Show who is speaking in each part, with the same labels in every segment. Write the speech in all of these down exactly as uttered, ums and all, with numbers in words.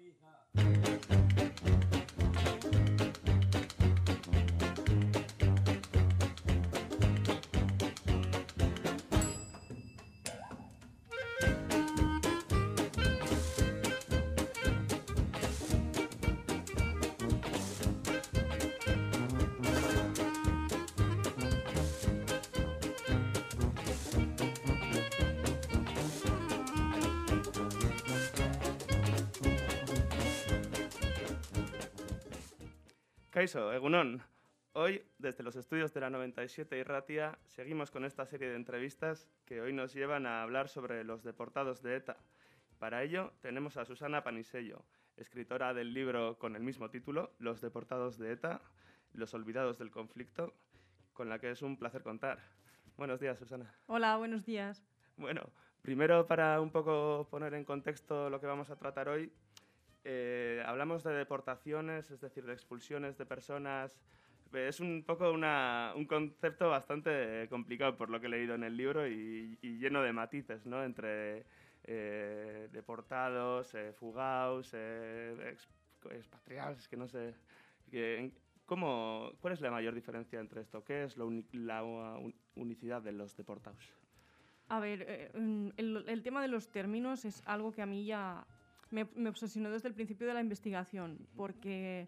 Speaker 1: Kaixo, egunon. Hoy, desde los estudios de la noventa y siete y Ratia, seguimos con esta serie de entrevistas que hoy nos llevan a hablar sobre los deportados de ETA. Para ello, tenemos a Susana Panisello, escritora del libro con el mismo título, Los deportados de ETA, los olvidados del conflicto, con la que es un placer contar. Buenos días, Susana.
Speaker 2: Hola, buenos días.
Speaker 1: Bueno, primero para un poco poner en contexto lo que vamos a tratar hoy, Eh, hablamos de deportaciones, es decir, de expulsiones de personas. Es un poco una, un concepto bastante complicado por lo que he leído en el libro y, y lleno de matices, ¿no? Entre eh, deportados, eh, fugados, eh, ex, expatriados, es que no sé. Que, ¿cómo, ¿Cuál es la mayor diferencia entre esto? ¿Qué es lo uni, la unicidad de los deportados?
Speaker 2: A ver, eh, el, el tema de los términos es algo que a mí ya... Me, me obsesionó desde el principio de la investigación, porque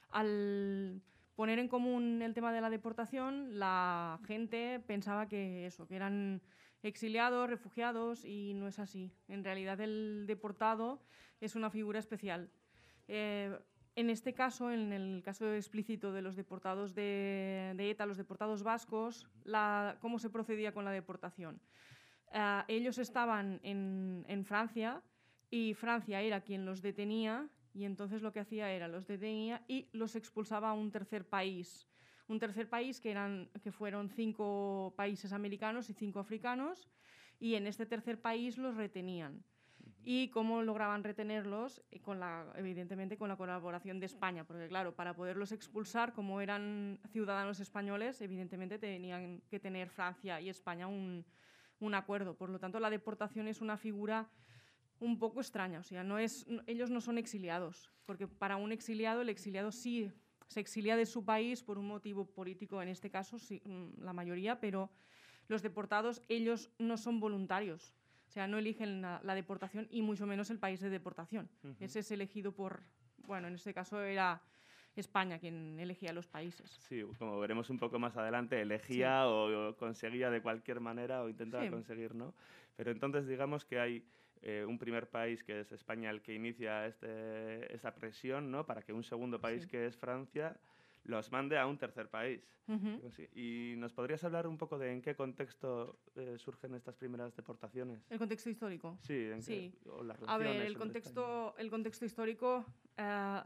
Speaker 2: al poner en común el tema de la deportación, la gente pensaba que eso, que eran exiliados, refugiados, y no es así. En realidad el deportado es una figura especial. Eh, en este caso, en el caso explícito de los deportados de, de ETA, los deportados vascos, la, ¿cómo se procedía con la deportación? Uh, ellos estaban en, en Francia, y Francia era quien los detenía, y entonces lo que hacía era los detenía y los expulsaba a un tercer país. Un tercer país que, eran, que fueron cinco países americanos y cinco africanos, y en este tercer país los retenían. ¿Y cómo lograban retenerlos? Con la, evidentemente con la colaboración de España, porque claro, para poderlos expulsar, como eran ciudadanos españoles, evidentemente tenían que tener Francia y España un, un acuerdo. Por lo tanto, la deportación es una figura un poco extraña, o sea, no es, ellos no son exiliados, porque para un exiliado, el exiliado sí se exilia de su país por un motivo político, en este caso sí, la mayoría, pero los deportados, ellos no son voluntarios, o sea, no eligen la, la deportación y mucho menos el país de deportación. Uh-huh. Ese es elegido por, bueno, en este caso era España quien elegía los países.
Speaker 1: Sí, como veremos un poco más adelante, elegía sí. o, o conseguía de cualquier manera o intentaba sí. conseguir, ¿no? Pero entonces digamos que hay eh, un primer país que es España el que inicia este, esta presión, ¿no? Para que un segundo país sí. que es Francia los mande a un tercer país. Uh-huh. ¿Y nos podrías hablar un poco de en qué contexto eh, surgen estas primeras deportaciones?
Speaker 2: ¿El contexto histórico?
Speaker 1: Sí, en
Speaker 2: sí.
Speaker 1: Qué, o las
Speaker 2: a ver, el contexto, el contexto histórico... Uh,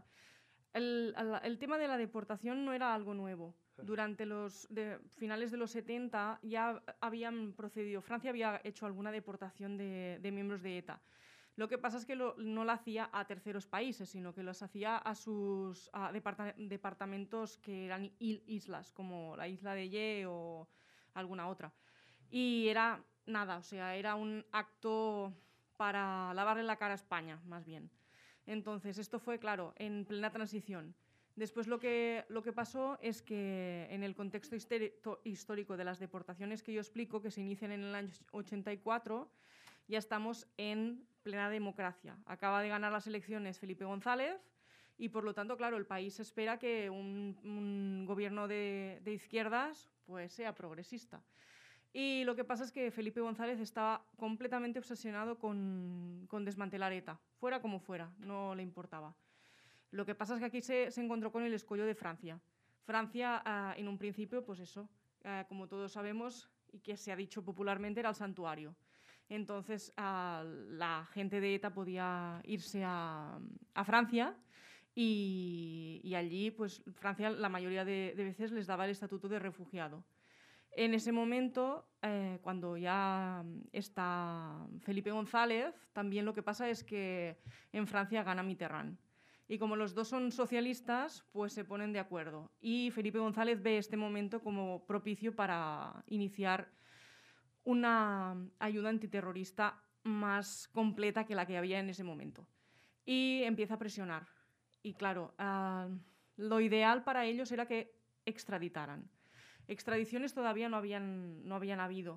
Speaker 2: El, el, el tema de la deportación no era algo nuevo. Durante los de, finales de los setenta ya habían procedido, Francia había hecho alguna deportación de, de miembros de ETA. Lo que pasa es que lo, no lo hacía a terceros países, sino que los hacía a sus a departa, departamentos que eran islas, como la isla de Ye o alguna otra. Y era nada, o sea, era un acto para lavarle la cara a España, más bien. Entonces, esto fue, claro, en plena transición. Después lo que, lo que pasó es que en el contexto histórico de las deportaciones que yo explico, que se inician en el año ochenta y cuatro, ya estamos en plena democracia. Acaba de ganar las elecciones Felipe González y, por lo tanto, claro, el país espera que un, un gobierno de, de izquierdas pues, sea progresista. Y lo que pasa es que Felipe González estaba completamente obsesionado con, con desmantelar ETA, fuera como fuera, no le importaba. Lo que pasa es que aquí se, se encontró con el escollo de Francia. Francia, uh, en un principio, pues eso, uh, como todos sabemos, y que se ha dicho popularmente, era el santuario. Entonces, uh, la gente de ETA podía irse a, a Francia y, y allí, pues Francia, la mayoría de, de veces les daba el estatuto de refugiado. En ese momento, eh, cuando ya está Felipe González, también lo que pasa es que en Francia gana Mitterrand. Y como los dos son socialistas, pues se ponen de acuerdo. Y Felipe González ve este momento como propicio para iniciar una ayuda antiterrorista más completa que la que había en ese momento. y empieza a presionar. Y claro, uh, lo ideal para ellos era que extraditaran. Extradiciones todavía no habían, no habían habido.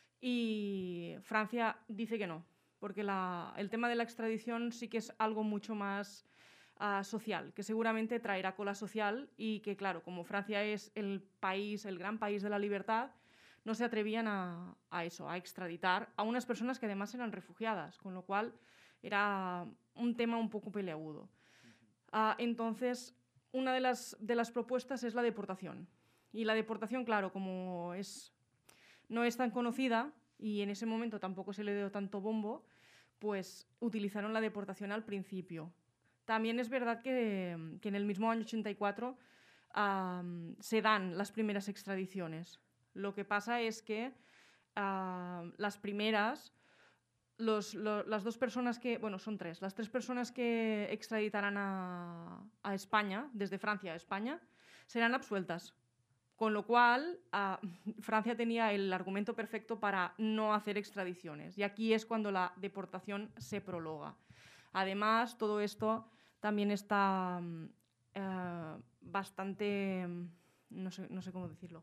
Speaker 2: Y Francia dice que no, porque la, el tema de la extradición sí que es algo mucho más uh, social, que seguramente traerá cola social y que, claro, como Francia es el país, el gran país de la libertad, no se atrevían a, a eso, a extraditar a unas personas que además eran refugiadas, con lo cual era un tema un poco peleagudo. Uh, entonces, una de las, de las propuestas es la deportación. Y la deportación, claro, como es, no es tan conocida y en ese momento tampoco se le dio tanto bombo, pues utilizaron la deportación al principio. También es verdad que, que en el mismo año ochenta y cuatro uh, se dan las primeras extradiciones. Lo que pasa es que uh, las primeras, los, lo, las dos personas que, bueno, son tres, las tres personas que extraditarán a, a España, desde Francia a España, serán absueltas. Con lo cual, uh, Francia tenía el argumento perfecto para no hacer extradiciones. Y aquí es cuando la deportación se prolonga. Además, todo esto también está uh, bastante, no sé, no sé cómo decirlo,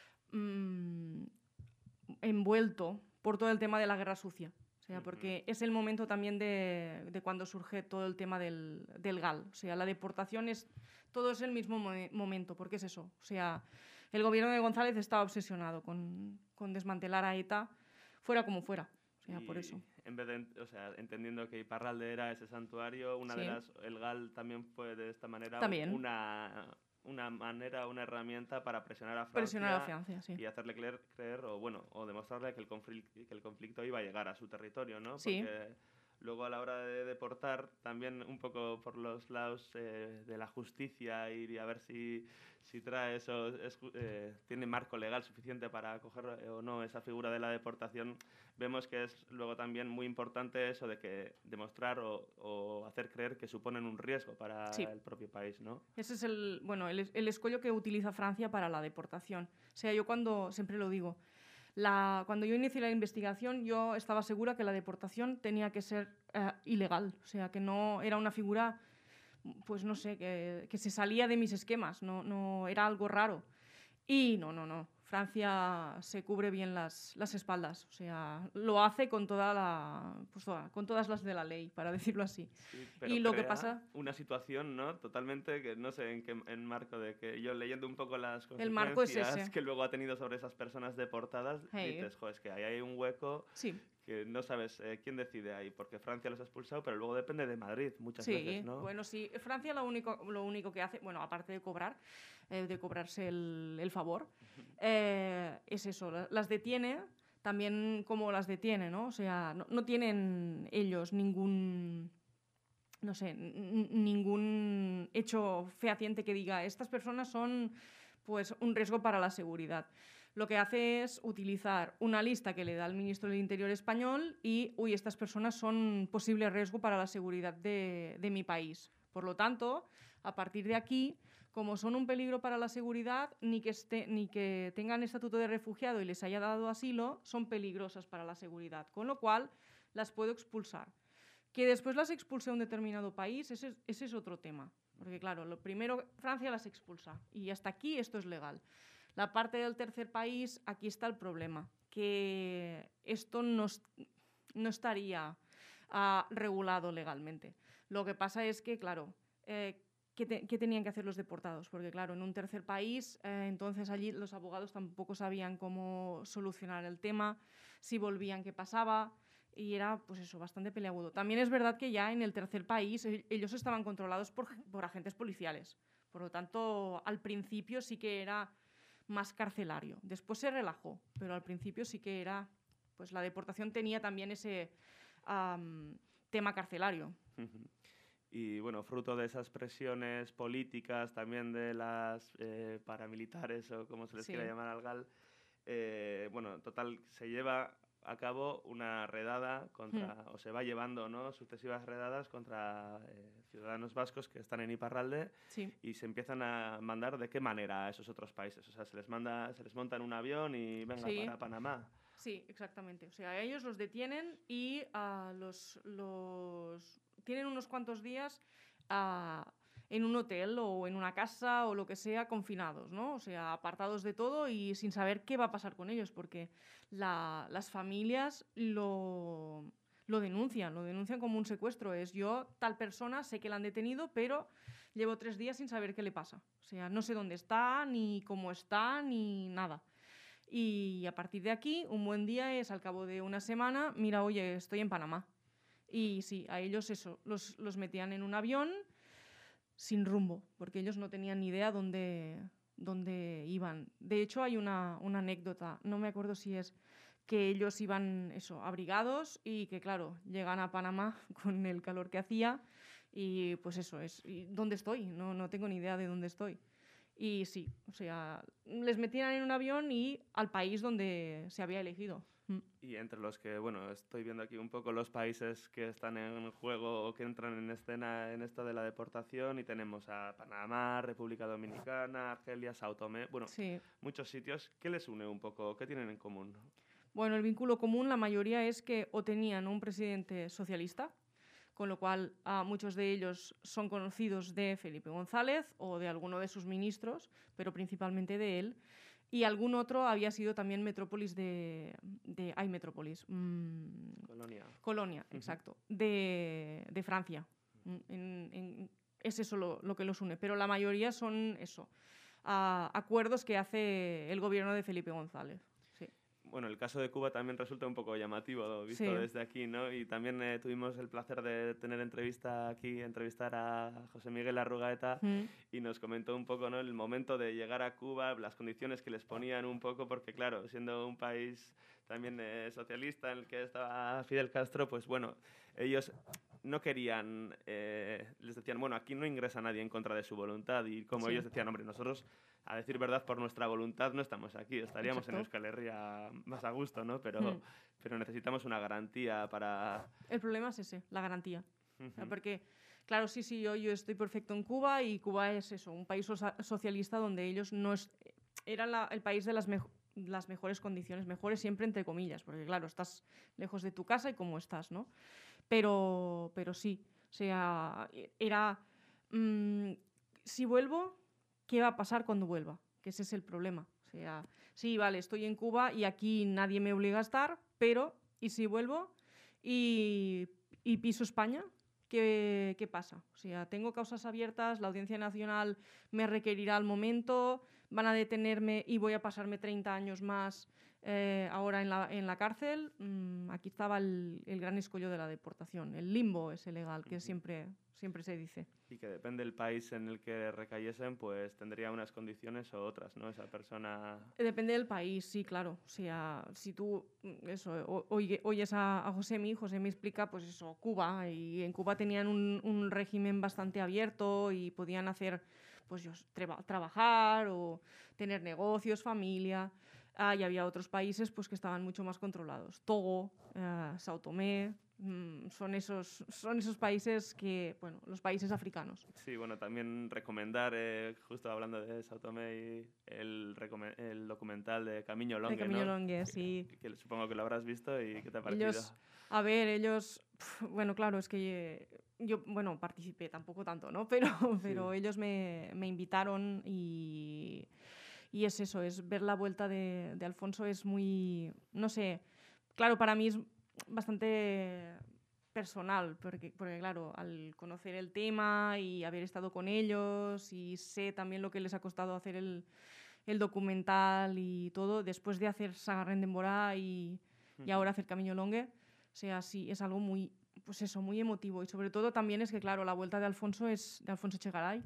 Speaker 2: um, envuelto por todo el tema de la guerra sucia. O sea, porque es el momento también de, de cuando surge todo el tema del, del G A L. O sea, la deportación es... Todo es el mismo mo momento, porque es eso. O sea, el gobierno de González estaba obsesionado con, con desmantelar a ETA, fuera como fuera. O sea,
Speaker 1: y
Speaker 2: por eso.
Speaker 1: En vez de, o sea, entendiendo que Iparralde era ese santuario, una
Speaker 2: sí.
Speaker 1: de las... El G A L también fue de esta manera
Speaker 2: también.
Speaker 1: una... una manera, una herramienta para presionar a Francia,
Speaker 2: presionar a Francia sí.
Speaker 1: y hacerle creer, creer o bueno, o demostrarle que el, conflicto, que el conflicto iba a llegar a su territorio, ¿no?
Speaker 2: Sí.
Speaker 1: Porque luego a la hora de deportar, también un poco por los lados eh, de la justicia y a ver si, si trae eso, es, eh, tiene marco legal suficiente para coger eh, o no esa figura de la deportación, vemos que es luego también muy importante eso de que demostrar o, o hacer creer que suponen un riesgo para
Speaker 2: sí.
Speaker 1: el propio país, ¿no?
Speaker 2: Ese es el, bueno, el, el escollo que utiliza Francia para la deportación. O sea, yo cuando, siempre lo digo, la, cuando yo inicié la investigación yo estaba segura que la deportación tenía que ser uh, ilegal, o sea, que no era una figura, pues no sé, que, que se salía de mis esquemas, no, no era algo raro. Y no, no, no. Francia se cubre bien las, las espaldas, o sea, lo hace con toda la, pues toda, con todas las de la ley, para decirlo así.
Speaker 1: Sí, pero
Speaker 2: y lo que pasa,
Speaker 1: una situación, ¿no? Totalmente que no sé en qué en marco de que yo leyendo un poco las consecuencias
Speaker 2: el marco es ese.
Speaker 1: que luego ha tenido sobre esas personas deportadas, hey. dices, jo, es que ahí hay un hueco.
Speaker 2: Sí.
Speaker 1: Que no sabes eh, quién decide ahí, porque Francia los ha expulsado, pero luego depende de Madrid muchas
Speaker 2: sí,
Speaker 1: veces, ¿no?
Speaker 2: Bueno, sí, Francia lo único, lo único que hace, bueno, aparte de cobrar, eh, de cobrarse el, el favor, eh, es eso, las detiene, también como las detiene, ¿no? O sea, no, no tienen ellos ningún, no sé, ningún hecho fehaciente que diga, estas personas son, pues, un riesgo para la seguridad. Lo que hace es utilizar una lista que le da el ministro del Interior español y, uy, estas personas son posible riesgo para la seguridad de, de mi país. Por lo tanto, a partir de aquí, como son un peligro para la seguridad, ni que, esté, ni que tengan estatuto de refugiado y les haya dado asilo, son peligrosas para la seguridad. Con lo cual, las puedo expulsar. Que después las expulse a un determinado país, ese, ese es otro tema. Porque, claro, lo primero, Francia las expulsa. Y hasta aquí esto es legal. La parte del tercer país, aquí está el problema, que esto no, no estaría uh, regulado legalmente. Lo que pasa es que, claro, eh, ¿qué, te, ¿qué tenían que hacer los deportados? Porque, claro, en un tercer país, eh, entonces allí los abogados tampoco sabían cómo solucionar el tema, si volvían, qué pasaba, y era, pues eso, bastante peleagudo. También es verdad que ya en el tercer país ellos estaban controlados por, por agentes policiales. Por lo tanto, al principio sí que era más carcelario. Después se relajó, pero al principio sí que era, pues la deportación tenía también ese um, tema carcelario.
Speaker 1: Y bueno, fruto de esas presiones políticas, también de las eh, paramilitares o como se les sí. quiera llamar al G A L, eh, bueno, total, se lleva a cabo una redada contra, hmm. o se va llevando, ¿no?, sucesivas redadas contra eh, ciudadanos vascos que están en Iparralde
Speaker 2: sí.
Speaker 1: y se empiezan a mandar de qué manera a esos otros países. O sea, se les manda, se les monta en un avión y venga
Speaker 2: sí.
Speaker 1: para Panamá.
Speaker 2: Sí, exactamente. O sea, ellos los detienen y uh, los, los tienen unos cuantos días uh, en un hotel o en una casa o lo que sea, confinados, ¿no? O sea, apartados de todo y sin saber qué va a pasar con ellos, porque la, las familias lo, lo denuncian, lo denuncian como un secuestro. Es yo, tal persona, sé que la han detenido, pero llevo tres días sin saber qué le pasa. O sea, no sé dónde está, ni cómo está, ni nada. Y a partir de aquí, un buen día es al cabo de una semana, mira, oye, estoy en Panamá. Y sí, a ellos eso, los, los metían en un avión sin rumbo, porque ellos no tenían ni idea dónde, dónde iban. De hecho, hay una, una anécdota, no me acuerdo si es que ellos iban eso, abrigados y que, claro, llegan a Panamá con el calor que hacía y pues eso, es ¿y dónde estoy? No, no tengo ni idea de dónde estoy. Y sí, o sea, les metían en un avión y al país donde se había elegido.
Speaker 1: Y entre los que, bueno, estoy viendo aquí un poco los países que están en juego o que entran en escena en esto de la deportación, y tenemos a Panamá, República Dominicana, Argelia, Sao Tomé, bueno,
Speaker 2: sí.
Speaker 1: muchos sitios. ¿Qué les une un poco? ¿Qué tienen en común?
Speaker 2: Bueno, el vínculo común, la mayoría es que o tenían un presidente socialista, con lo cual uh, muchos de ellos son conocidos de Felipe González o de alguno de sus ministros, pero principalmente de él. Y algún otro había sido también metrópolis de... de ay, metrópolis. Mmm,
Speaker 1: Colonia.
Speaker 2: Colonia, uh-huh. Exacto. De, de Francia. Uh-huh. En, en, es eso lo, lo que los une. Pero la mayoría son eso. Uh, acuerdos que hace el gobierno de Felipe González. Sí.
Speaker 1: Bueno, el caso de Cuba también resulta un poco llamativo, visto sí. desde aquí, ¿no? Y también eh, tuvimos el placer de tener entrevista aquí, entrevistar a José Miguel Arrugaeta, mm. y nos comentó un poco, ¿no?, el momento de llegar a Cuba, las condiciones que les ponían un poco, porque claro, siendo un país también eh, socialista en el que estaba Fidel Castro, pues bueno, ellos no querían, eh, les decían, bueno, aquí no ingresa nadie en contra de su voluntad, y como sí. ellos decían, hombre, nosotros, a decir verdad, por nuestra voluntad no estamos aquí, estaríamos Exacto. en Euskal Herria más a gusto, ¿no? Pero, hmm. pero necesitamos una garantía para...
Speaker 2: El problema es ese, la garantía. Uh-huh. O sea, porque, claro, sí, sí, yo, yo estoy perfecto en Cuba, y Cuba es eso, un país socialista donde ellos no es... Era la, el país de las, me, las mejores condiciones, mejores siempre entre comillas, porque claro, estás lejos de tu casa y cómo estás, ¿no? Pero, pero sí, o sea, era... Mmm, si vuelvo... ¿Qué va a pasar cuando vuelva? Que ese es el problema. O sea, sí, vale, estoy en Cuba y aquí nadie me obliga a estar, pero ¿y si vuelvo y, y piso España? ¿Qué, ¿Qué pasa? O sea, tengo causas abiertas, la Audiencia Nacional me requerirá al momento, van a detenerme y voy a pasarme treinta años más eh, ahora en la, en la cárcel. Mm, aquí estaba el, el gran escollo de la deportación. El limbo ese legal que uh-huh. siempre, siempre se dice.
Speaker 1: Y que depende del país en el que recayesen, pues tendría unas condiciones o otras, ¿no? Esa persona...
Speaker 2: Depende del país, sí, claro. O sea, si tú eso, oye, oyes a, a Josemi, Josemi explica, pues eso, Cuba, y en Cuba tenían un, un régimen bastante abierto y podían hacer, pues yo, treba, trabajar o tener negocios, familia. Ah, y había otros países pues que estaban mucho más controlados. Togo, uh, Sao Tomé... Son esos, son esos países que, bueno, los países africanos.
Speaker 1: Sí, bueno, también recomendar, eh, justo hablando de Sao Tomé, y el, el documental de Camiño Longue,
Speaker 2: de Camiño
Speaker 1: ¿no?
Speaker 2: Longue, sí.
Speaker 1: Que, que supongo que lo habrás visto, y ¿qué te ha parecido?
Speaker 2: Ellos, a ver, ellos, pf, bueno, claro, es que yo, bueno, participé, tampoco tanto, ¿no? Pero, pero sí. ellos me, me invitaron y, y es eso, es ver la vuelta de, de Alfonso, es muy, no sé, claro, para mí es bastante personal, porque, porque claro, al conocer el tema y haber estado con ellos y sé también lo que les ha costado hacer el, el documental y todo, después de hacer Sagarren Denbora y, uh-huh. y ahora hacer Camiño Longue, o sea, sí, es algo muy, pues eso, muy emotivo. Y sobre todo también es que, claro, la vuelta de Alfonso, es, de Alfonso Echegaray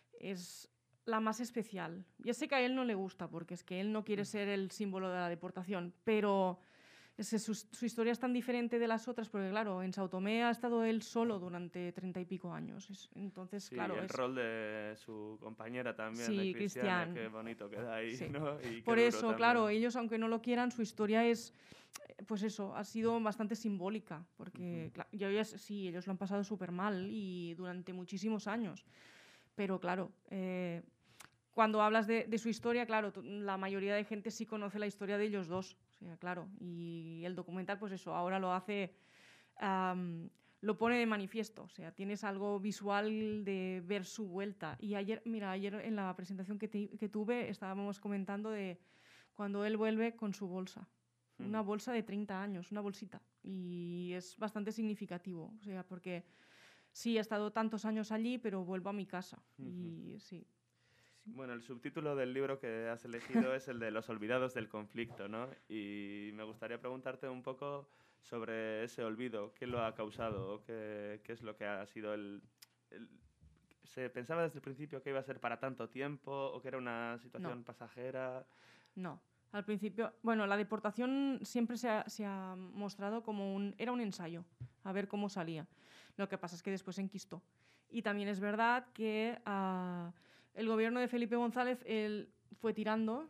Speaker 2: es la más especial. Ya sé que a él no le gusta, porque es que él no quiere ser el símbolo de la deportación, pero... Es, su, su historia es tan diferente de las otras, porque claro, en Sao Tomé ha estado él solo durante treinta y pico años. Es, entonces,
Speaker 1: sí,
Speaker 2: claro,
Speaker 1: y el
Speaker 2: es...
Speaker 1: rol de su compañera también,
Speaker 2: sí,
Speaker 1: de Cristiane,
Speaker 2: Cristian.
Speaker 1: Qué bonito queda ahí, sí. ¿no? Y
Speaker 2: por eso, claro, ellos, aunque no lo quieran, su historia es, pues eso, ha sido bastante simbólica, porque uh-huh. claro, ya, sí, ellos lo han pasado súper mal y durante muchísimos años. Pero claro, eh, cuando hablas de, de su historia, claro, la mayoría de gente sí conoce la historia de ellos dos. O sea, claro, y el documental, pues eso, ahora lo hace, um, lo pone de manifiesto. O sea, tienes algo visual de ver su vuelta. Y ayer, mira, ayer en la presentación que, te, que tuve estábamos comentando de cuando él vuelve con su bolsa. Mm. Una bolsa de treinta años, una bolsita. Y es bastante significativo. O sea, porque sí, he estado tantos años allí, pero vuelvo a mi casa. Uh-huh. Y sí.
Speaker 1: Bueno, el subtítulo del libro que has elegido es el de Los olvidados del conflicto, ¿no? Y me gustaría preguntarte un poco sobre ese olvido. ¿Qué lo ha causado? ¿Qué, qué es lo que ha sido el, el...? ¿Se pensaba desde el principio que iba a ser para tanto tiempo o que era una situación
Speaker 2: no.
Speaker 1: pasajera?
Speaker 2: No. Al principio... Bueno, la deportación siempre se ha, se ha mostrado como un... Era un ensayo, a ver cómo salía. Lo que pasa es que después se enquistó. Y también es verdad que... Uh, el gobierno de Felipe González él, fue tirando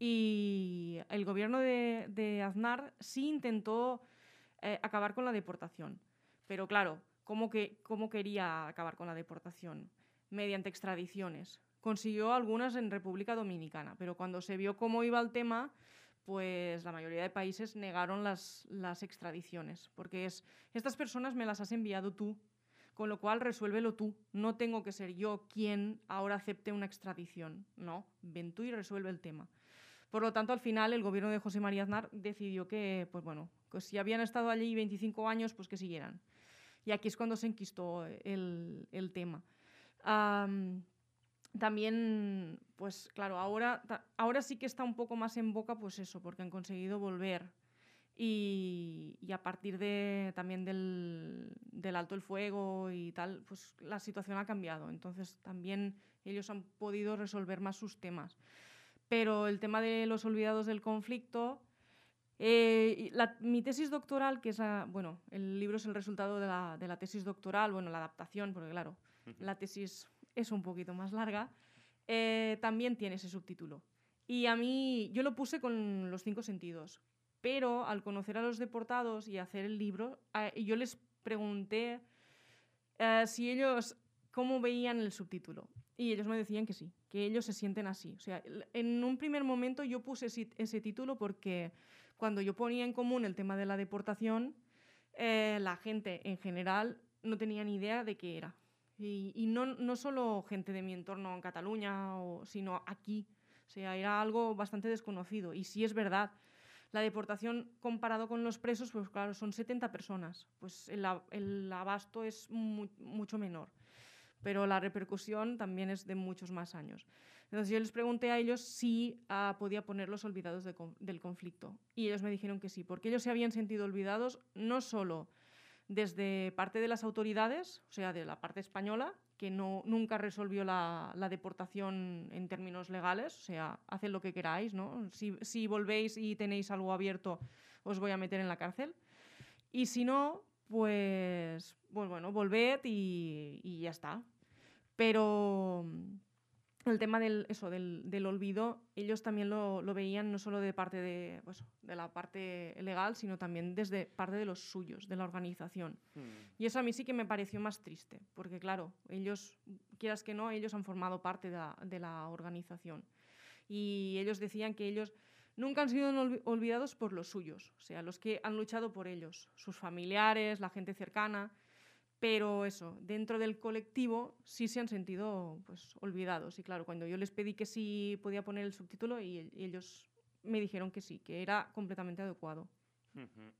Speaker 2: y el gobierno de, de Aznar sí intentó eh, acabar con la deportación. Pero claro, ¿cómo, que, ¿cómo quería acabar con la deportación? Mediante extradiciones. Consiguió algunas en República Dominicana, pero cuando se vio cómo iba el tema, pues la mayoría de países negaron las, las extradiciones. Porque es, estas personas me las has enviado tú. Con lo cual, resuélvelo tú. No tengo que ser yo quien ahora acepte una extradición. No, ven tú y resuelve el tema. Por lo tanto, al final, el gobierno de José María Aznar decidió que, pues bueno, pues si habían estado allí veinticinco años, pues que siguieran. Y aquí es cuando se enquistó el, el tema. Um, también, pues claro, ahora, ahora sí que está un poco más en boca, pues eso, porque han conseguido volver. Y, y a partir de, también del, del alto el fuego y tal, pues la situación ha cambiado. Entonces también ellos han podido resolver más sus temas. Pero el tema de los olvidados del conflicto, eh, la, mi tesis doctoral, que es, a, bueno, el libro es el resultado de la, de la tesis doctoral, bueno, la adaptación, porque claro, uh-huh. la tesis es un poquito más larga, eh, también tiene ese subtítulo. Y a mí, yo lo puse con los cinco sentidos. Pero al conocer a los deportados y hacer el libro, eh, yo les pregunté eh, si ellos, cómo veían el subtítulo. Y ellos me decían que sí, que ellos se sienten así. O sea, en un primer momento yo puse ese, ese título porque cuando yo ponía en común el tema de la deportación, eh, la gente en general no tenía ni idea de qué era. Y, y no, no solo gente de mi entorno en Cataluña, o, sino aquí. O sea, era algo bastante desconocido. Y sí es verdad. La deportación, comparado con los presos, pues claro, son setenta personas. Pues el, el abasto es mu mucho menor. Pero la repercusión también es de muchos más años. Entonces yo les pregunté a ellos si uh, podía poner los olvidados de, del conflicto. Y ellos me dijeron que sí, porque ellos se habían sentido olvidados no solo desde parte de las autoridades, o sea, de la parte española, que no, nunca resolvió la, la deportación en términos legales, o sea, haced lo que queráis, ¿no? Si, si volvéis y tenéis algo abierto, os voy a meter en la cárcel. Y si no, pues, pues bueno, volved y, y ya está. Pero el tema del, eso, del, del olvido, ellos también lo, lo veían no solo de parte de, pues, de la parte legal, sino también desde parte de los suyos, de la organización. Hmm. Y eso a mí sí que me pareció más triste, porque claro, ellos, quieras que no, ellos han formado parte de la, de la organización. Y ellos decían que ellos nunca han sido olvidados por los suyos, o sea, los que han luchado por ellos, sus familiares, la gente cercana. Pero eso, dentro del colectivo sí se han sentido pues, olvidados. Y claro, cuando yo les pedí que sí podía poner el subtítulo, y, y ellos me dijeron que sí, que era completamente adecuado.
Speaker 1: Uh-huh.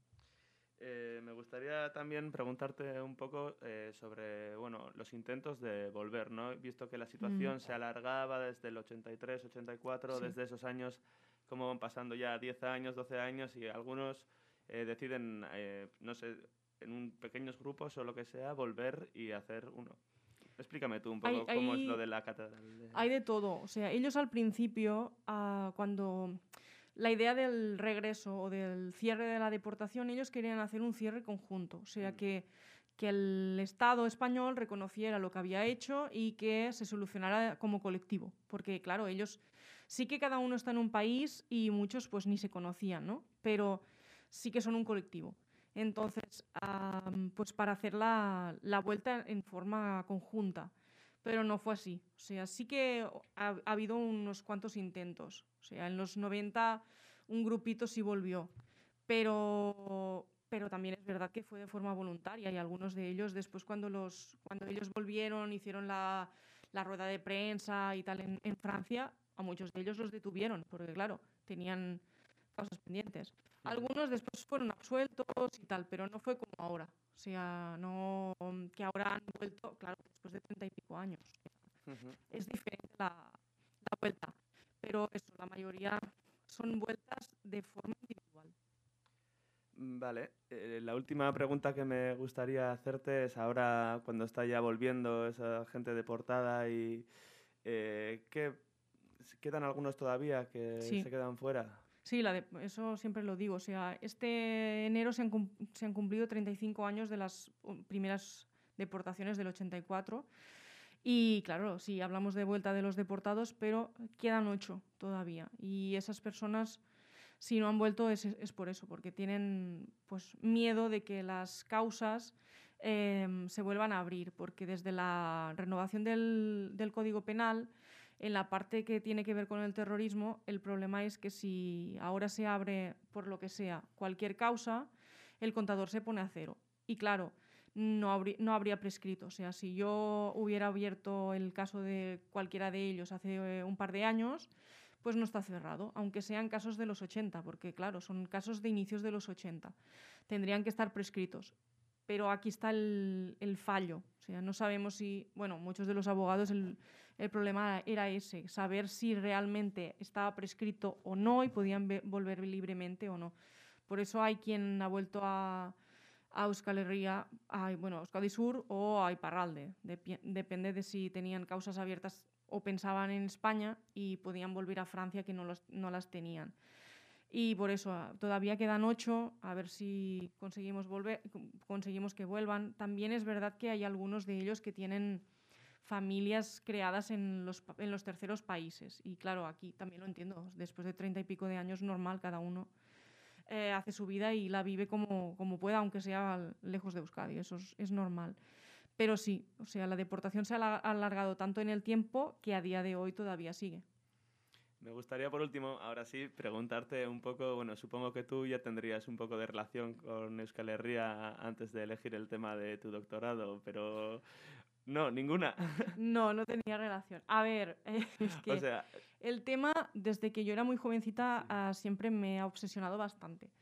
Speaker 1: eh, me gustaría también preguntarte un poco eh, sobre bueno, los intentos de volver, ¿no? Visto que la situación mm. se alargaba desde el ochenta y tres, ochenta y cuatro, sí. Desde esos años, como van pasando ya diez años, doce años, y algunos eh, deciden, eh, no sé, en un pequeños grupos o lo que sea, volver y hacer uno. Explícame tú un poco hay, cómo hay, es lo de la catedral. De...
Speaker 2: Hay de todo. O sea, ellos al principio, uh, cuando la idea del regreso o del cierre de la deportación, ellos querían hacer un cierre conjunto. O sea, mm. que, que el Estado español reconociera lo que había hecho y que se solucionara como colectivo. Porque, claro, ellos sí que cada uno está en un país y muchos pues ni se conocían, ¿no? Pero sí que son un colectivo. Entonces, um, pues para hacer la, la vuelta en forma conjunta, pero no fue así. O sea, sí que ha, ha habido unos cuantos intentos. O sea, en los noventa un grupito sí volvió, pero pero también es verdad que fue de forma voluntaria y algunos de ellos después cuando, los, cuando ellos volvieron, hicieron la, la rueda de prensa y tal en, en Francia, a muchos de ellos los detuvieron porque claro, tenían causas pendientes. Algunos después fueron absueltos y tal, pero no fue como ahora. O sea, no que ahora han vuelto, claro, después de treinta y pico años. Uh-huh. Es diferente la, la vuelta, pero eso, la mayoría son vueltas de forma individual.
Speaker 1: Vale, eh, la última pregunta que me gustaría hacerte es ahora cuando está ya volviendo esa gente deportada y eh, ¿qué, ¿quedan algunos todavía que
Speaker 2: sí.
Speaker 1: se quedan fuera?
Speaker 2: Sí, la de, eso siempre lo digo. O sea, este enero se han, se han cumplido treinta y cinco años de las primeras deportaciones del ochenta y cuatro. Y claro, sí, hablamos de vuelta de los deportados, pero quedan ocho todavía. Y esas personas, si no han vuelto, es, es por eso, porque tienen pues, miedo de que las causas eh, se vuelvan a abrir, porque desde la renovación del, del Código Penal, en la parte que tiene que ver con el terrorismo, el problema es que si ahora se abre, por lo que sea, cualquier causa, el contador se pone a cero. Y claro, no habría, no habría prescrito. O sea, si yo hubiera abierto el caso de cualquiera de ellos hace un par de años, pues no está cerrado, aunque sean casos de los ochenta, porque claro, son casos de inicios de los ochenta. Tendrían que estar prescritos. Pero aquí está el, el fallo. O sea, no sabemos si, bueno, muchos de los abogados el, el problema era ese, saber si realmente estaba prescrito o no y podían ve, volver libremente o no. Por eso hay quien ha vuelto a, a Euskal Herria, a, bueno, a Euskadi Sur o a Iparralde. Dep- depende de si tenían causas abiertas o pensaban en España y podían volver a Francia que no, los, no las tenían. Y por eso todavía quedan ocho, a ver si conseguimos, volver, conseguimos que vuelvan. También es verdad que hay algunos de ellos que tienen familias creadas en los, en los terceros países. Y claro, aquí también lo entiendo. Después de treinta y pico de años, normal, cada uno eh, hace su vida y la vive como, como pueda, aunque sea lejos de Euskadi. Eso es, es normal. Pero sí, o sea, la deportación se ha alargado tanto en el tiempo que a día de hoy todavía sigue.
Speaker 1: Me gustaría, por último, ahora sí, preguntarte un poco, bueno, supongo que tú ya tendrías un poco de relación con Euskal Herria antes de elegir el tema de tu doctorado, pero no, ninguna.
Speaker 2: No, no tenía relación. A ver, eh, es que
Speaker 1: o sea,
Speaker 2: el tema, desde que yo era muy jovencita, sí. uh, siempre me ha obsesionado bastante.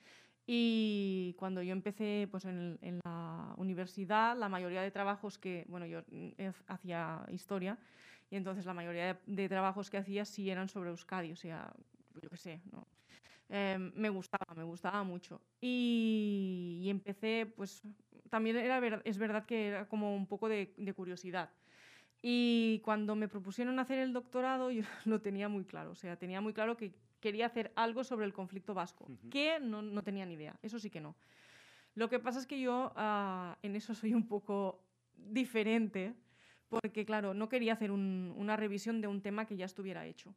Speaker 2: Y cuando yo empecé pues, en, en la universidad, la mayoría de trabajos que, bueno, yo hacía historia, y entonces la mayoría de, de trabajos que hacía sí eran sobre Euskadi, o sea, yo qué sé, ¿no? Eh, me gustaba, me gustaba mucho. Y, y empecé, pues, también era ver, es verdad que era como un poco de, de curiosidad. Y cuando me propusieron hacer el doctorado, yo lo tenía muy claro, o sea, tenía muy claro que quería hacer algo sobre el conflicto vasco, uh-huh. que no, no tenía ni idea, eso sí que no. Lo que pasa es que yo uh, en eso soy un poco diferente, porque claro, no quería hacer un, una revisión de un tema que ya estuviera hecho.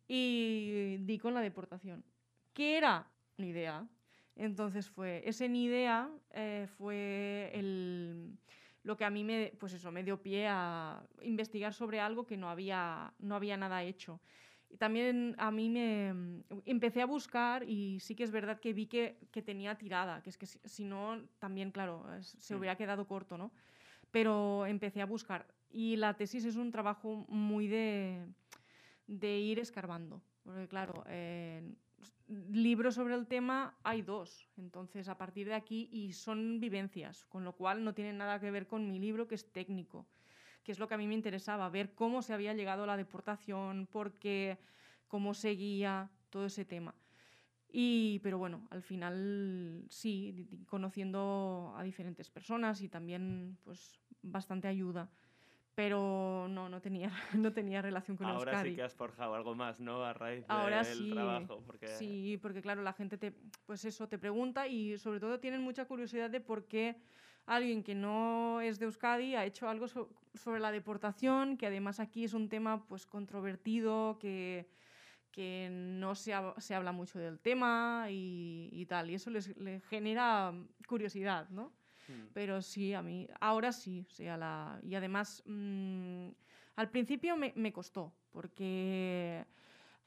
Speaker 2: Y di con la deportación. ¿Qué era? Ni idea. Entonces fue, ese ni idea eh, fue el, lo que a mí me, pues eso, me dio pie a investigar sobre algo que no había, no había nada hecho. Y también a mí me empecé a buscar y sí que es verdad que vi que, que tenía tirada, que es que si, si no, también, claro, se hubiera quedado corto, ¿no? Pero empecé a buscar. Y la tesis es un trabajo muy de, de ir escarbando, porque claro, eh, libros sobre el tema hay dos, entonces a partir de aquí, y son vivencias, con lo cual no tienen nada que ver con mi libro, que es técnico, que es lo que a mí me interesaba, ver cómo se había llegado a la deportación, por qué, cómo seguía, todo ese tema. Y, pero bueno, al final sí, conociendo a diferentes personas y también pues bastante ayuda. Pero no, no tenía, no tenía relación con
Speaker 1: Ahora
Speaker 2: Euskadi.
Speaker 1: sí que has forjado algo más, ¿no? A raíz
Speaker 2: Ahora
Speaker 1: del
Speaker 2: sí,
Speaker 1: trabajo. Porque...
Speaker 2: Sí, porque claro, la gente te, pues eso, te pregunta y sobre todo tienen mucha curiosidad de por qué alguien que no es de Euskadi ha hecho algo so- sobre la deportación, que además aquí es un tema pues controvertido, que, que no se, ha, se habla mucho del tema y, y tal. Y eso les, les genera curiosidad, ¿no? Pero sí, a mí, ahora sí, o sea, la, y además, mmm, al principio me, me costó, porque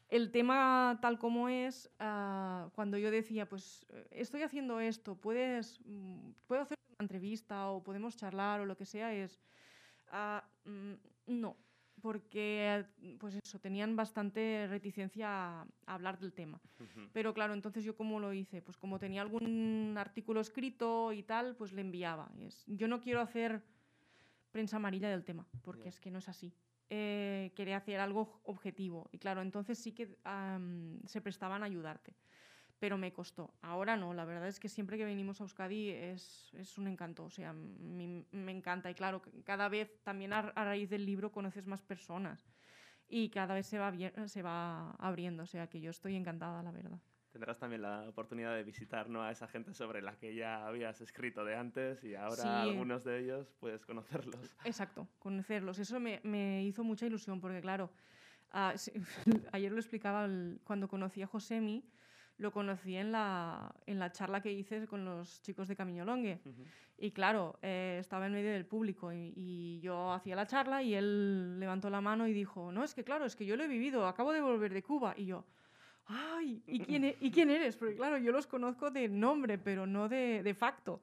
Speaker 2: el tema tal como es, uh, cuando yo decía, pues estoy haciendo esto, puedes, mm, puedo hacer una entrevista o podemos charlar o lo que sea, es, uh, mm, no, porque pues eso, tenían bastante reticencia a, a hablar del tema. Uh-huh. Pero claro, entonces yo ¿cómo lo hice? Pues como tenía algún artículo escrito y tal, pues le enviaba. Es, yo no quiero hacer prensa amarilla del tema, porque yeah. es que no es así. Eh, quería hacer algo objetivo y claro, entonces sí que um, se prestaban a ayudarte, pero me costó. Ahora no, la verdad es que siempre que venimos a Euskadi es, es un encanto, o sea, me, me encanta y claro, cada vez también a, a raíz del libro conoces más personas y cada vez se va, se va abriendo, o sea que yo estoy encantada, la verdad.
Speaker 1: Tendrás también la oportunidad de visitar, ¿no?, a esa gente sobre la que ya habías escrito de antes y ahora sí. algunos de ellos puedes conocerlos.
Speaker 2: Exacto, conocerlos. Eso me, me hizo mucha ilusión porque, claro, uh, sí, ayer lo explicaba el, cuando conocí a Josemi, lo conocí en la, en la charla que hice con los chicos de Camiñolongue. Uh-huh. Y claro, eh, estaba en medio del público y, y yo hacía la charla y él levantó la mano y dijo, no, es que claro, es que yo lo he vivido, acabo de volver de Cuba. Y yo... ¡ay! ¿Y quién, e- ¿Y quién eres? Porque claro, yo los conozco de nombre, pero no de, de facto.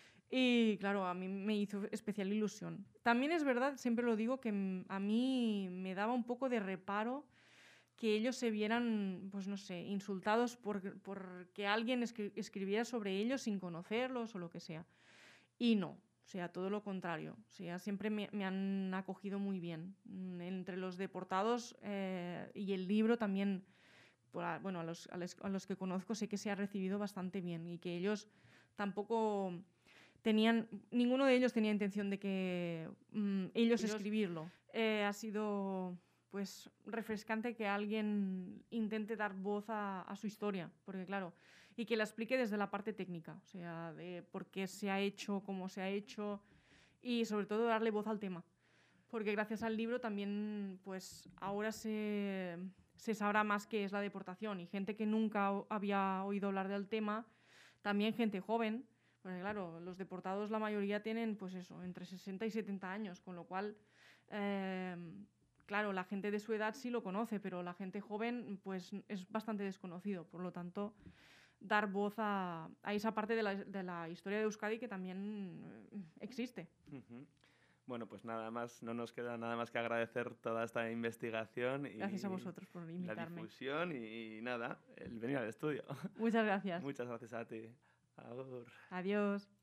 Speaker 2: Y claro, a mí me hizo especial ilusión. También es verdad, siempre lo digo, que a mí me daba un poco de reparo que ellos se vieran, pues no sé, insultados por, por que alguien escri- escribiera sobre ellos sin conocerlos o lo que sea. Y no, o sea, todo lo contrario. O sea, siempre me, me han acogido muy bien. Entre los deportados eh, y el libro también... bueno, a los, a, los, a los que conozco sé que se ha recibido bastante bien y que ellos tampoco tenían, ninguno de ellos tenía intención de que mm, ellos, ellos escribirlo. Eh, ha sido pues refrescante que alguien intente dar voz a, a su historia, porque claro, y que la explique desde la parte técnica, o sea, de por qué se ha hecho, cómo se ha hecho y sobre todo darle voz al tema, porque gracias al libro también pues ahora se... se sabrá más qué es la deportación y gente que nunca había oído hablar del tema, también gente joven, porque claro, los deportados la mayoría tienen pues eso, entre sesenta y setenta años, con lo cual, eh, claro, la gente de su edad sí lo conoce, pero la gente joven pues es bastante desconocido, por lo tanto, dar voz a, a esa parte de la, de la historia de Euskadi que también existe.
Speaker 1: Uh-huh. Bueno, pues nada más, no nos queda nada más que agradecer toda esta investigación. Y
Speaker 2: gracias a vosotros por invitarme.
Speaker 1: La difusión y, y nada, el venir al estudio.
Speaker 2: Muchas gracias.
Speaker 1: Muchas gracias a ti. Agur.
Speaker 2: Adiós.